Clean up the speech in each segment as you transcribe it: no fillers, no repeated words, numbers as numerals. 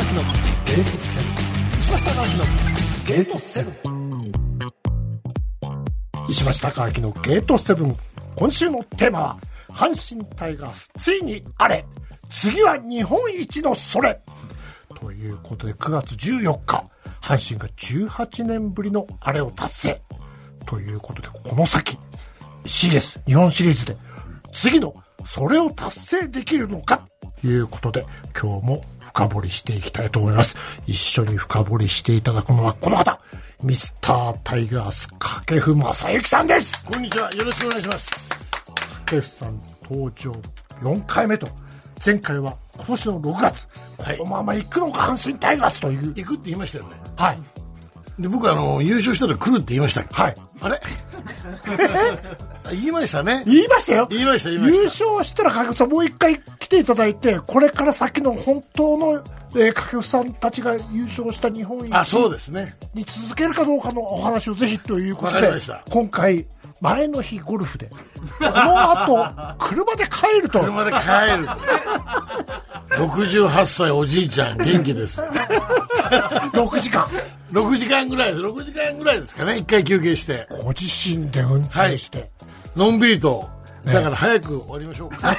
明のゲート7。石橋貴明のゲート7。石橋貴明のゲート7。今週のテーマは阪神タイガースついにあれ、次は日本一のそれということで、9月14日阪神が18年ぶりのあれを達成ということで、この先 CS 日本シリーズで次のそれを達成できるのかということで、今日も深掘りしていきたいと思います。一緒に深掘りしていただくのはこの方、ミスタータイガース掛布正幸さんです。 こんにちは、よろしくお願いします。 掛布さん登場4回目と、前回は今年の6月、はい、このまま行くのか阪神タイガースという。 行くって言いましたよね。 はい。 で、僕優勝したら来るって言いましたっけ。 はい。 あれ言いましたね。 言いましたよ。 言いました。優勝したら掛布さんもう一回来ていただいて、これから先の本当の、掛布さんたちが優勝した日本一そうですねに続けるかどうかのお話をぜひということで、 わかりました。 今回前の日ゴルフで、この後車で帰ると 68歳おじいちゃん元気です 6時間ぐらいですかね。1回休憩してご自身で運転して、はい、 のんびりと、だから早く終わりましょうか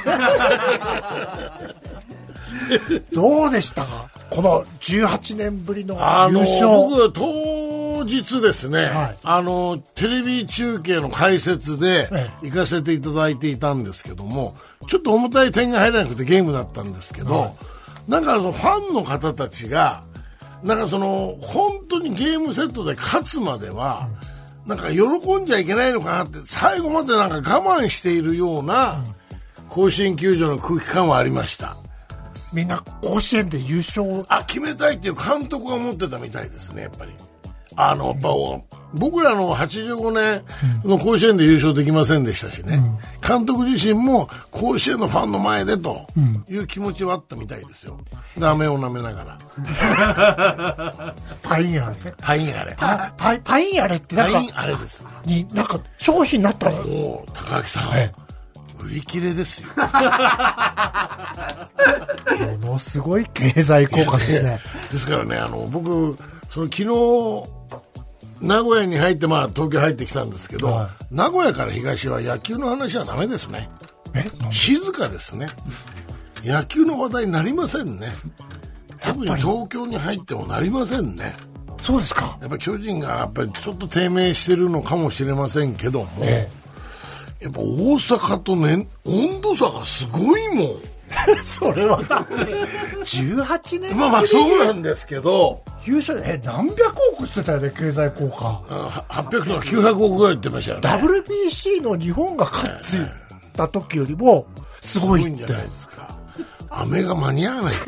どうでしたか、この18年ぶりの優勝。 僕当日ですね、 はい、 テレビ中継の解説で行かせていただいていたんですけども、ちょっと重たい点が入らなくてゲームだったんですけど、はい、なんかファンの方たちがなんか本当にゲームセットで勝つまでは、なんか喜んじゃいけないのかなって、最後までなんか我慢しているような甲子園球場の空気感はありました。 みんな甲子園で優勝を決めたいっていう監督が持ってたみたいですね。やっぱり僕らの85年の甲子園で優勝できませんでしたしね、監督自身も甲子園のファンの前でという気持ちはあったみたいですよ。飴を舐めながらパインアレってパインアレですに、なんか商品になったの。 高木さん、売り切れですよものすごい経済効果ですねですからね、僕昨日名古屋に入って東京入ってきたんですけど、はい、名古屋から東は野球の話はダメですね。静かですね。野球の話題になりませんね。特に東京に入ってもなりませんね。 そうですか。 やっぱ巨人がやっぱりちょっと低迷してるのかもしれませんけども、やっぱ大阪とね、温度差がすごいもんそれはだって18年まあそうなんですけど、 優勝何百億してたよね、経済効果。 800とか900億ぐらい言ってましたよね。 WBC の日本が勝った時よりもすごいって。 すごいんじゃないですか。飴が間に合わない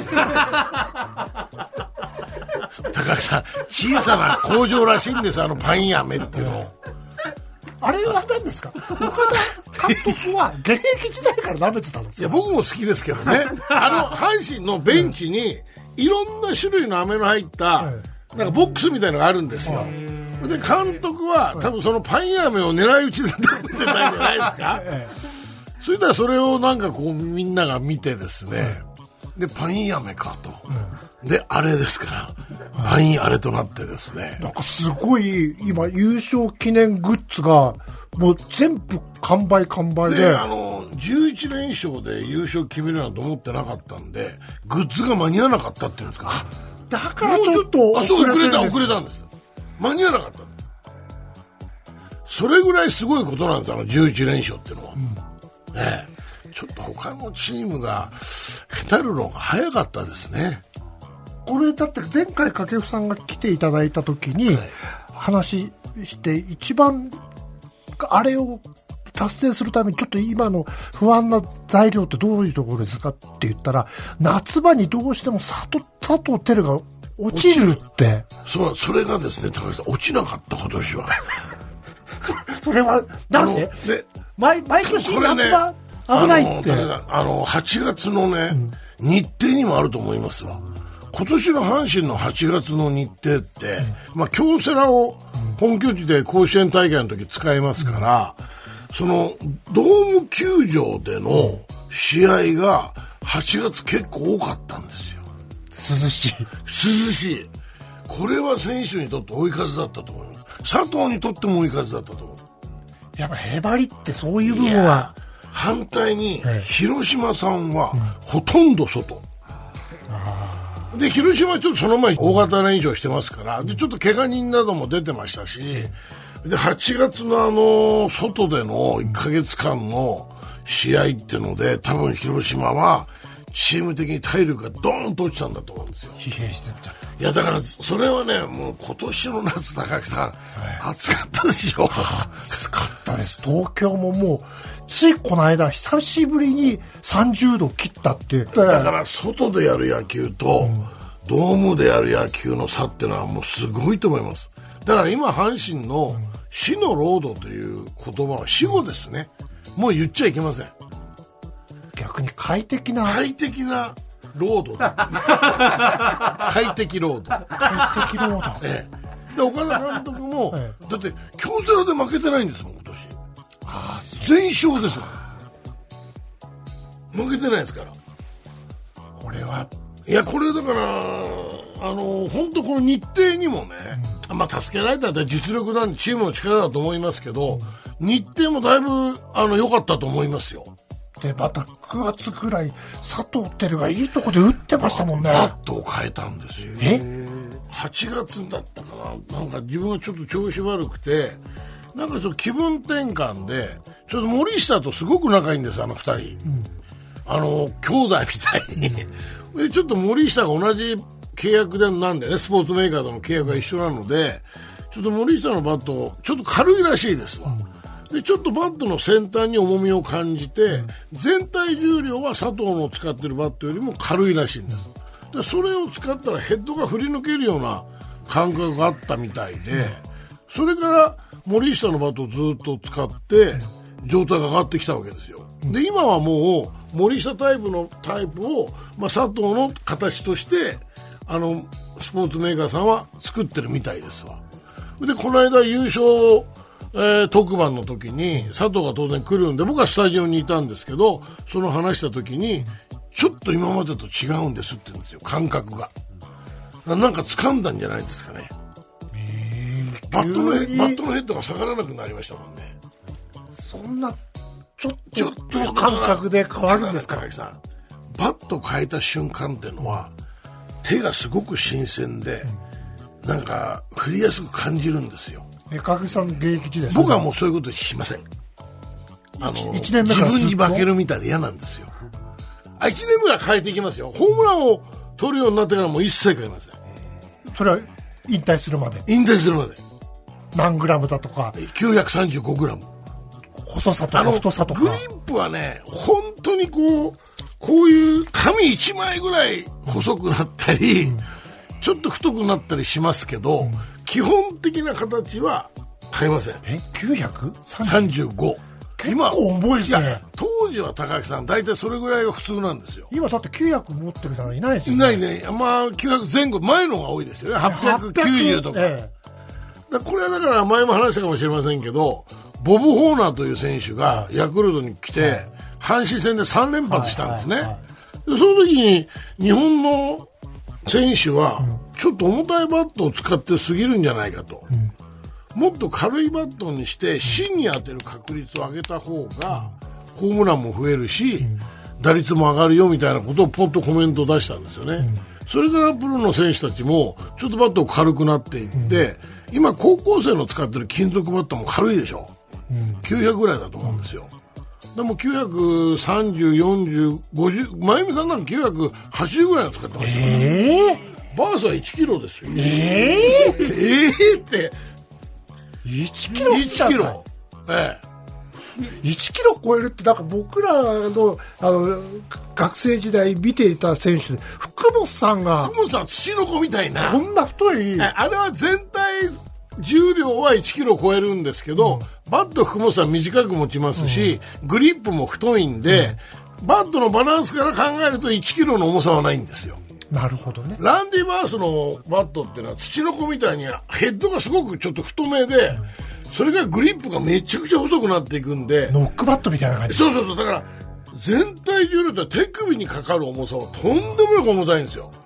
高木さん、小さな工場らしいんです、パイン飴っていうの。 あれは何ですか。岡田監督は現役時代から舐めてたんですか。 いや、僕も好きですけどね阪神のベンチにいろんな種類の飴の入ったなんかボックスみたいなのがあるんですよ。で、監督は多分そのパイン飴を狙い撃ちで食べてないんじゃないですかそれではそれをなんかこうみんなが見てですね、でパイン飴かと、であれですからパインあれとなってですね、 なんかすごい今優勝記念グッズがもう全部完売で 11連勝で優勝決めるなんて思ってなかったんで、グッズが間に合わなかったっていうんですか。 だからちょっと遅れたんです。間に合わなかったんです。それぐらいすごいことなんです、11連勝っていうのは、ちょっと他のチームがへたるのが早かったですね。 これだって前回掛布さんが来ていただいた時に話して一番あれを達成するためにちょっと今の不安な材料ってどういうところですかって言ったら、夏場にどうしても佐藤輝が落ちるって。 それがですね、高木さん、落ちなかった今年はそれはなぜ毎年夏場危ないって。 8月のね、日程にもあると思いますわ。今年の阪神の8月の日程って、京セラを本拠地で甲子園大会の時使いますから、そのドーム球場での試合が8月結構多かったんですよ。 しい。 これは選手にとって追い風だったと思います。佐藤にとっても追い風だったと思う。 やっぱへばりってそういう部分は。 反対に、広島さんは、ほとんど外。で、広島はちょっとその前に大型連勝してますから、で、ちょっと怪我人なども出てましたし、で、8月の外での1ヶ月間の試合ってので、多分広島は、チーム的に体力がドーンと落ちたんだと思うんですよ。 疲弊してっちゃった。 いや、だからそれはね、もう今年の夏、高木さん、暑かったでしょ。 暑かったです。東京ももうついこの間久しぶりに30度切ったってだから外でやる野球と、ドームでやる野球の差ってのはもうすごいと思います。だから今阪神の死のロードという言葉は死語ですね。もう言っちゃいけません。 逆に快適なロード快適ロード快適ロード、 で岡田監督も、だって京セラで負けてないんですもん今年。全勝ですもん。負けてないですから。 これはいやこれだから本当この日程にもね、まあ助けられたら実力なんでチームの力だと思いますけど、日程もだいぶ良かったと思いますよ。 でまた9月ぐらい佐藤輝がいいとこで打ってましたもんね。 バットを変えたんですよ。8月だったかな。なんか自分がちょっと調子悪くて、なんかちょっと気分転換でちょっと森下とすごく仲いいんです2人、兄弟みたいにでちょっと森下が同じ契約でなんでね、スポーツメーカーとの契約が一緒なので、ちょっと森下のバットちょっと軽いらしいですわ。でちょっとバットの先端に重みを感じて、全体重量は佐藤の使ってるバットよりも軽いらしいんです。でそれを使ったらヘッドが振り抜けるような感覚があったみたいで、それから森下のバットをずっと使って状態が上がってきたわけですよ。で今はもう森下タイプを、佐藤の形としてスポーツメーカーさんは作ってるみたいですわ。でこの間優勝特番の時に佐藤が当然来るんで、僕はスタジオにいたんですけど、その話した時にちょっと今までと違うんですって言うんですよ、感覚が。なんか掴んだんじゃないですかね。バットのヘッドが下がらなくなりましたもんね。 そんなちょっと感覚で変わるんですか。 高木さん、バット変えた瞬間っていうのは手がすごく新鮮で、なんか振りやすく感じるんですよ。 高木さんの現役時代、 僕はもうそういうことしません。 1年目から自分に化けるみたいで嫌なんですよ。1年目は変えていきますよ。ホームランを取るようになってからもう一切変えません。 それは引退するまで。 何グラムだとか 935グラム、 細さとか太さとか。 グリップはね、本当にこういう紙1枚ぐらい細くなったり、ちょっと太くなったりしますけど、基本的な形は変えません。 935？ 結構重いですね。 当時は高木さん大体それぐらいが普通なんですよ。 今だって900持ってる人はいないですよね。 いないね。まあ900前後、前のが多いですよね。890とか。これはだから前も話したかもしれませんけど、ボブ・ホーナーという選手がヤクルトに来て、阪神戦で3連発したんですね。でその時に日本の選手はちょっと重たいバットを使ってすぎるんじゃないかと、もっと軽いバットにして芯に当てる確率を上げた方がホームランも増えるし、打率も上がるよみたいなことをポッとコメントを出したんですよね。それからプロの選手たちもちょっとバット軽くなっていって、今高校生の使ってる金属バットも軽いでしょ、900ぐらいだと思うんですよ。でも930、40、50、真由美さんなんか980ぐらいの使ってましたから、バースは1キロですよ。って 1キロ 1キロ、 1キロ超えるって、なんか僕らの学生時代見ていた選手で福本さん土の子みたいな、 こんな太い、 あれは全体重量は1キロ超えるんですけど、バット福本さん短く持ちますし、グリップも太いんで、バットのバランスから考えると1キロの重さはないんですよ。 なるほどね。 ランディバースのバットっていうのは土の子みたいにヘッドがすごくちょっと太めで、それがグリップがめちゃくちゃ細くなっていくんで、 ノックバットみたいな感じ。 そうだから全体重量って手首にかかる重さはとんでもなく重たいんですよ。だ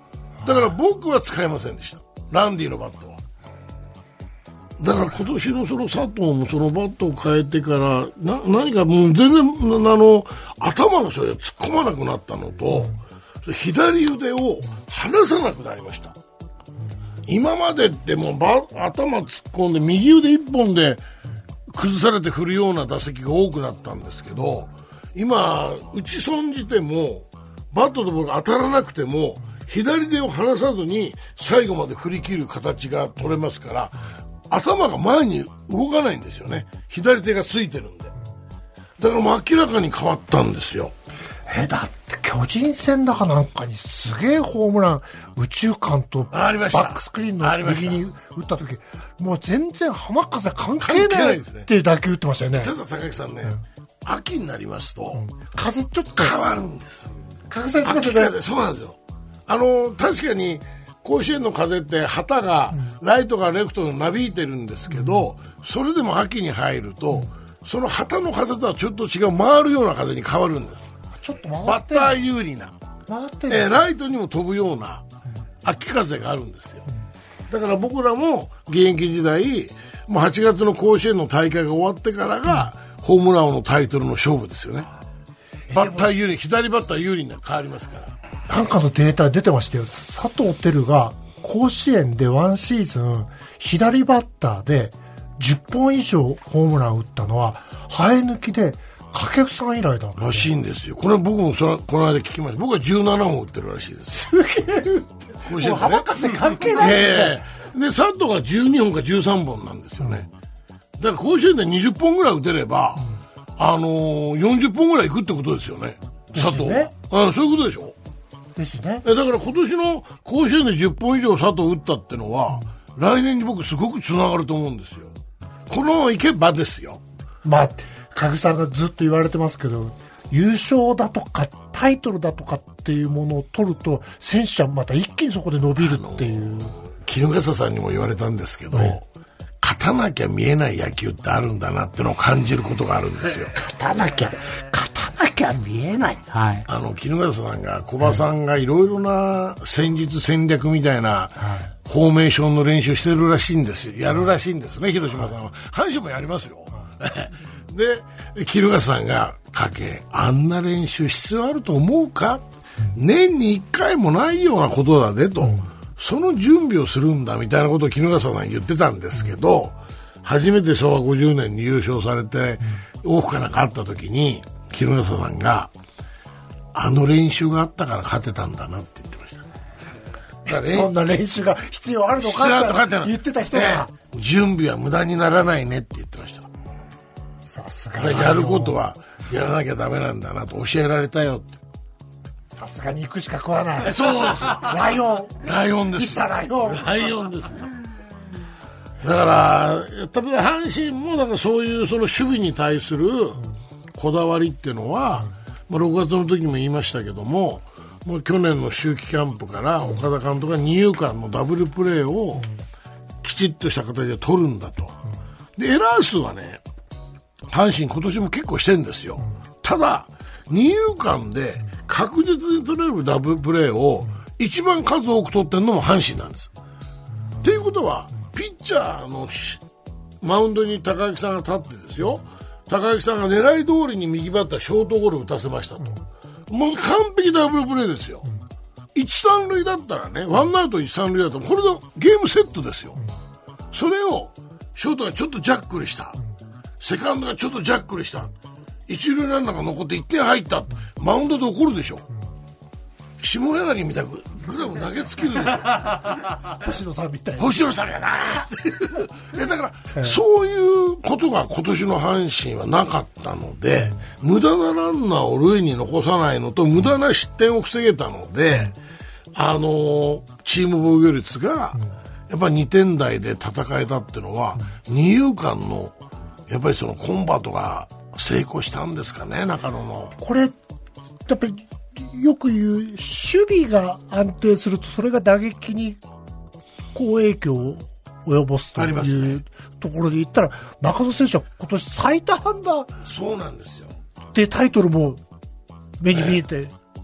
だから僕は使えませんでした、ランディのバットは。だから今年のその佐藤もそのバットを変えてから何かもう全然頭のそれ突っ込まなくなったのと、左腕を離さなくなりました。今までってもう頭突っ込んで右腕一本で崩されて振るような打席が多くなったんですけど、今打ち損じてもバットとボールが当たらなくても左手を離さずに最後まで振り切る形が取れますから、頭が前に動かないんですよね、左手がついてるんで。だからもう明らかに変わったんですよ。 だって巨人戦だかなんかにすげえホームラン右中間とバックスクリーンの右に打った時、もう全然浜風関係ないっていう打球打ってましたよね。 ただ高木さんね、秋になりますと、 風ちょっと変わるんです。 風されてますよね。 そうなんですよ。確かに甲子園の風って旗がライトからレフトになびいてるんですけど、それでも秋に入るとその旗の風とはちょっと違う回るような風に変わるんです。 ちょっと回ってバッター有利なライトにも飛ぶような秋風があるんですよ。だから僕らも現役時代もう8月の甲子園の大会が終わってからがホームラン王のタイトルの勝負ですよね。バッター有利、左バッター有利に変わりますから。 なんかのデータ出てましたよ。佐藤輝が甲子園でワンシーズン左バッターで10本以上ホームラン打ったのは生え抜きで掛布さん以来だらしいんですよ。これ僕もこの間聞きました。僕は17本打ってるらしいです。 すげえ。甲子園でね、浜風関係ないですね。 で佐藤が12本か13本なんですよね。だから甲子園で20本ぐらい打てれば、40本ぐらいいくってことですよね、佐藤は。そういうことでしょ。 ですね。 だから今年の甲子園で10本以上佐藤打ったってのは、来年に僕すごくつながると思うんですよ。このままいけばですよ。 まあ加木さんがずっと言われてますけど、優勝だとかタイトルだとかっていうものを取ると選手はまた一気にそこで伸びるっていう。 衣笠さんにも言われたんですけど、勝たなきゃ見えない野球ってあるんだなってのを感じることがあるんですよ。 勝たなきゃ見えない。はい。 衣笠さんが小葉さんがいろいろな戦術戦略みたいなフォーメーションの練習してるらしいんですよ。やるらしいんですね、広島さんは。阪神もやりますよ。で衣笠さんがあんな練習必要あると思うか、年に1回もないようなことだねと、その準備をするんだみたいなことを衣笠さん言ってたんですけど、初めて昭和50年に優勝されて大福かなんかあった時に衣笠さんが練習があったから勝てたんだなって言ってましたね。 そんな練習が必要あるのかって言ってた人が、 準備は無駄にならないねって言ってました。 さすがやることはやらなきゃダメなんだなと教えられたよって。 さすがに行くしか食わない。 そうです。 ライオンです。 ライオンですよ。だから多分阪神もだからそういうその守備に対するこだわりっていうのは、6月の時も言いましたけども、もう去年の秋季キャンプから岡田監督が二遊間のダブルプレーをきちっとした形で取るんだと。でエラー数はね、阪神今年も結構してるんですよ。ただ二遊間で確実に取れるダブルプレーを一番数多く取ってるのも阪神なんです。っていうことはピッチャーのマウンドに高木さんが立ってですよ、高木さんが狙い通りに右バッターショートゴロを打たせましたと、もう完璧ダブルプレーですよ。1、3塁だったらね、ワンアウト1、3塁だとこれがゲームセットですよ。それをショートがちょっとジャックルした、セカンドがちょっとジャックルした、一塁ランナーが残って1点入った、マウンドで怒るでしょ。下柳みたくグラブ投げつけるでしょ。 星野さんみたいな。 星野さんやなだから、そういうことが今年の阪神はなかったので、無駄なランナーを塁に残さないのと無駄な失点を防げたので、チーム防御率がやっぱり2点台で戦えたっていうのは、二遊間のやっぱりそのコンバートが成功したんですかね、中野の。 これやっぱりよく言う守備が安定するとそれが打撃に好影響を及ぼすというところで言ったら、中野選手は今年最多安打、 そうなんですよ。 でタイトルも目に見えて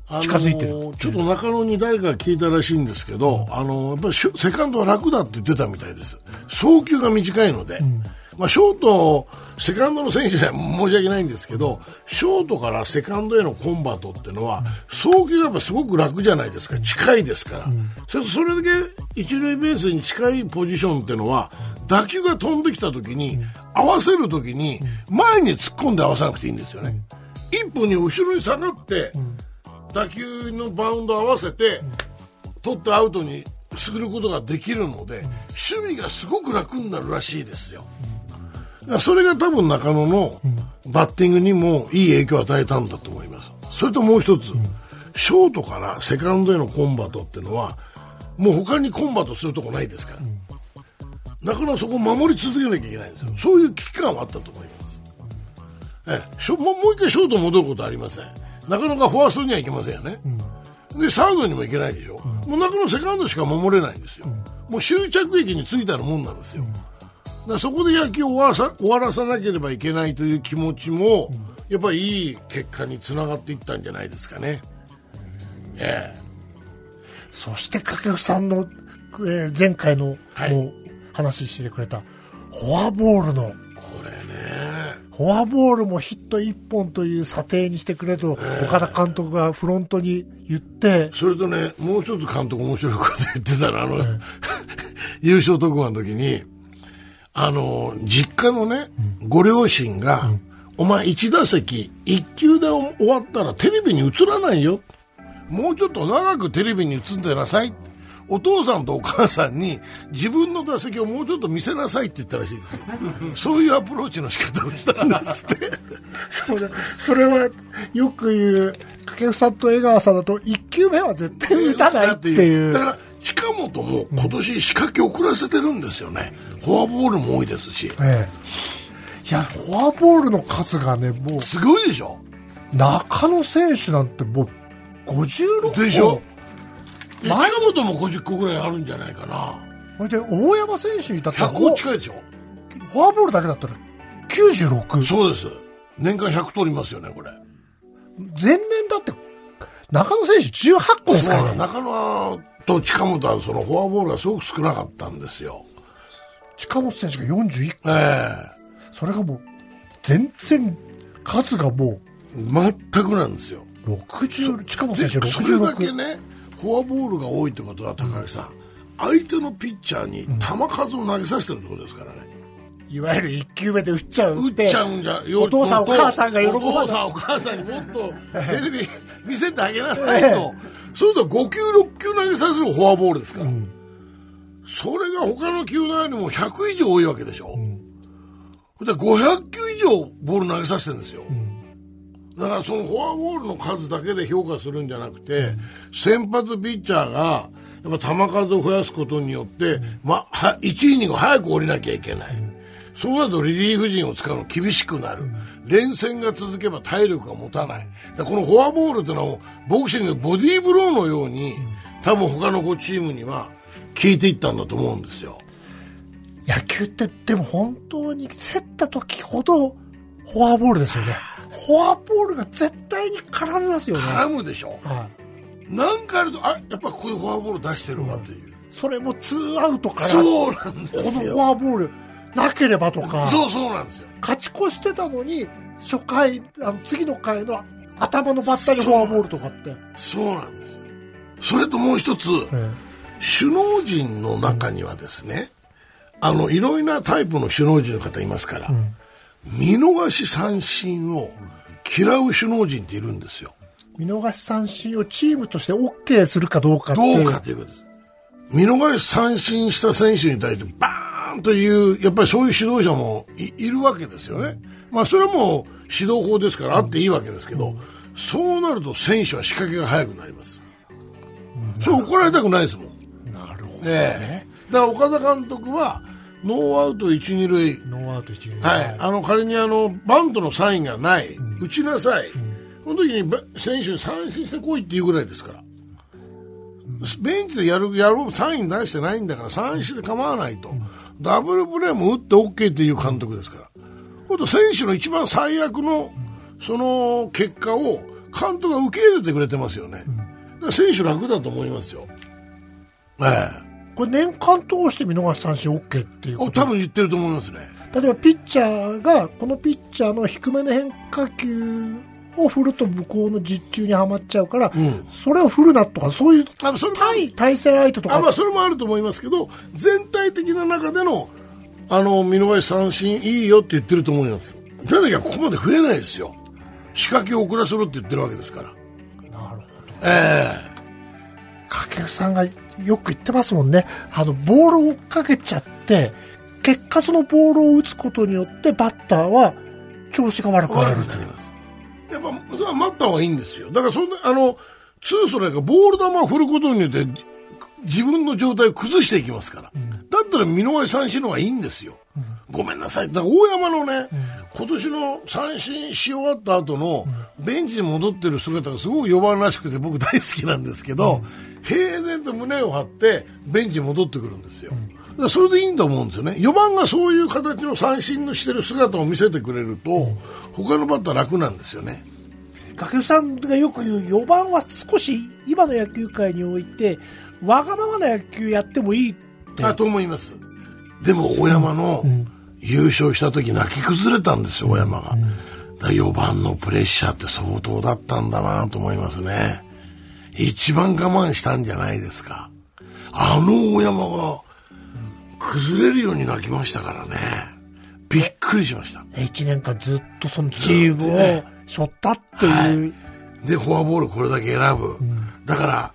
近づいてるちょっと中野に誰か聞いたらしいんですけど、やっぱりセカンドは楽だって言ってたみたいです。送球が短いので、ショートセカンドの選手には申し訳ないんですけど、ショートからセカンドへのコンバートっていうのは送球がやっぱすごく楽じゃないですか。近いですから、それだけ一塁ベースに近いポジションっていうのは打球が飛んできた時に、合わせる時に前に突っ込んで合わさなくていいんですよね。一歩に後ろに下がって、打球のバウンドを合わせて、取ってアウトにすることができるので、守備がすごく楽になるらしいですよ。それが多分中野のバッティングにもいい影響を与えたんだと思います。それともう一つ、ショートからセカンドへのコンバートっていうのはもう他にコンバートするとこないですから、中野はそこを守り続けなきゃいけないんですよ。そういう危機感はあったと思います。もう一回ショート戻ることはありません。なかなかフォアストにはいけませんよね、でサードにもいけないでしょ、もう中野セカンドしか守れないんですよ。もう終着駅に着いたらもんなんですよ。だからそこで野球を終わらさなければいけないという気持ちも、やっぱりいい結果につながっていったんじゃないですかね。 そして掛布さんの、前回の、話してくれたフォアボールのこれね、 フォアボールもヒット1本という査定にしてくれと岡田監督がフロントに言って、 それとね、もう一つ監督面白いこと言ってたら、優勝特番の時に実家のね、ご両親が、お前1打席1球で終わったらテレビに映らないよ、もうちょっと長くテレビに映ってなさい、お父さんとお母さんに自分の打席をもうちょっと見せなさいって言ったらしいですよ。そういうアプローチの仕方をしたんですってそれはよく言う掛布さんと江川さんだと1球目は絶対打たないっていう、 だから近本も今年仕掛け遅らせてるんですよね。フォアボールも多いですし、いやフォアボールの数がね、もうすごいでしょ。 中野選手なんてもう56個でしょ。近本も50個ぐらいあるんじゃないかな。 それで大山選手に至ったら 100個近いでしょ。 フォアボールだけだったら96。 そうです。年間100取りますよね、これ。 前年だって中野選手18個ですからね。 中野と近本はそのフォアボールがすごく少なかったんですよ。 近本選手が41個、それがもう全然数がもう全くなんですよ。 60、近本選手66。 それだけね、フォアボールが多いってことは高木さん、相手のピッチャーに球数を投げさせてるってことですからね。 いわゆる1球目で打っちゃうんじゃお父さんお母さんが喜ばない。 お父さんお母さんにもっとテレビ見せてあげなさいと、それと5球6球投げさせるフォアボールですから、それが他の球団よりも100以上多いわけでしょ、で500球以上ボール投げさせてるんですよ、だからそのフォアボールの数だけで評価するんじゃなくて、先発ピッチャーがやっぱ球数を増やすことによって、1イニング早く降りなきゃいけない、そうなるとリリーフ陣を使うの厳しくなる、連戦が続けば体力が持たない。だこのフォアボールというのはボクシングボディーブローのように多分他の5チームには効いていったんだと思うんですよ。 野球ってでも本当に競った時ほどフォアボールですよね。フォアボールが絶対に絡みますよね。 絡むでしょ、なんかあるとやっぱここでフォアボール出してるわという、 それも2アウトからそうなんですよ。 このフォアボールなければとか、 そうなんですよ。 勝ち越してたのに初回次の回の頭のバッターにフォアボールとかって、 そうなんですよ。それともう一つ、首脳陣の中にはですね、いろいろなタイプの首脳陣の方いますから、見逃し三振を嫌う首脳陣っているんですよ。 見逃し三振をチームとして OK するかどうかっていうことです。見逃し三振した選手に対してバーンというやっぱりそういう指導者も いるわけですよね。それはもう指導法ですからあっていいわけですけど、そうなると選手は仕掛けが早くなります。それ怒られたくないですもん。 なるほどね。 だから岡田監督はノーアウト 1,2 塁、仮にバントのサインがない、打ちなさい、その時に選手に三振してこいっていうぐらいですから、ベンチでやるサイン出してないんだから三振で構わないと、ダブルプレーも打って OK っていう監督ですから、今度選手の一番最悪のその結果を監督が受け入れてくれてますよね、だから選手楽だと思いますよ。 これ年間通して見逃し三振 OK っていうこと？ 多分言ってると思いますね。 例えばピッチャーがこのピッチャーの低めの変化球を振ると向こうの実中にはまっちゃうから、それを振るなとか、そういう対戦相手とか、 それもあると思いますけど、全体的な中での見逃し三振いいよって言ってると思います。じゃなきゃここまで増えないですよ。仕掛けを遅らせろって言ってるわけですから。 なるほど。掛布さんがよく言ってますもんね。ボールを追っかけちゃって結果そのボールを打つことによってバッターは調子が悪くなる。 やっぱそれは待った方がいいんですよ。だからそんなツーストライクがボール球を振ることによって自分の状態を崩していきますから、だったら見逃し三振の方がいいんですよ、ごめんなさい。だから大山のね、今年の三振し終わった後のベンチに戻ってる姿がすごく4番らしくて僕大好きなんですけど、平然と胸を張ってベンチに戻ってくるんですよ、だからそれでいいんだと思うんですよね。4番がそういう形の三振のしてる姿を見せてくれると、他のバッター楽なんですよね。 掛布さんがよく言う4番は少し今の野球界においてわがままな野球やってもいいってと思います。でも大山の優勝した時泣き崩れたんですよ、大山が。だ4番のプレッシャーって相当だったんだなと思いますね。一番我慢したんじゃないですか。大山が崩れるように泣きましたからね。びっくりしました。 1年間ずっとそのチームを背負ったっていう、 でフォアボールこれだけ選ぶ、だから、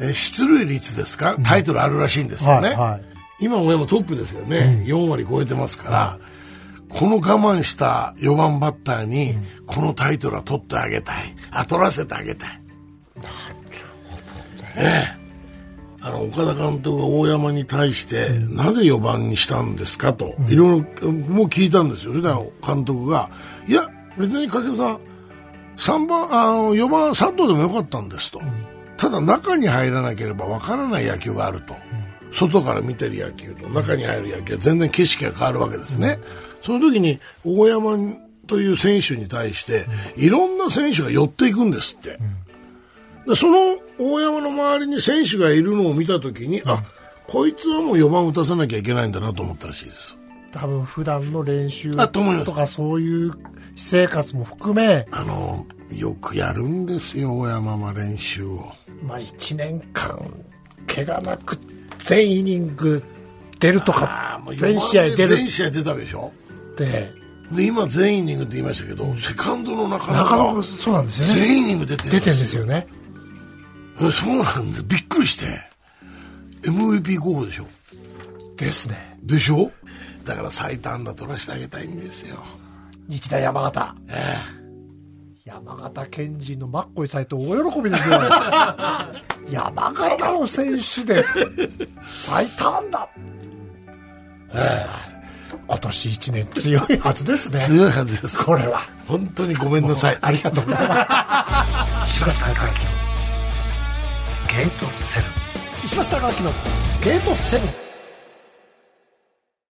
出塁率ですか、タイトルあるらしいんですよね、今大山トップですよね、4割超えてますから、この我慢した4番バッターにこのタイトルは取ってあげたい、取らせてあげたい。なるほどね。岡田監督が大山に対して、なぜ4番にしたんですかといろいろもう聞いたんですよ。それで監督が、いや別に掛布さん4番佐藤でもよかったんですと、ただ中に入らなければわからない野球があると、外から見てる野球と中に入る野球は全然景色が変わるわけですね、その時に大山という選手に対していろんな選手が寄っていくんですって、でその大山の周りに選手がいるのを見た時に、こいつはもう4番打たさなきゃいけないんだなと思ったらしいです。 多分普段の練習とかそういう私生活も含めよくやるんですよ大山は練習を。 1年間怪我なく全イニング出るとか全試合出たわけでしょ。 で今全イニングって言いましたけど、セカンドの中々 そうなんですよね。 全イニング出てるんですよね。 そうなんです。びっくりして MVP 候補でしょ。 ですね。 でしょ。だから最多安打取らせてあげたいんですよ。 日大山形、山形県人のマッコイ斎藤大喜びですよ山形の選手で最多安打、今年1年強いはずですね。 強いはずです。 これは本当にごめんなさい。 ありがとうございました石橋貴明のゲート7。石橋貴明のゲート7。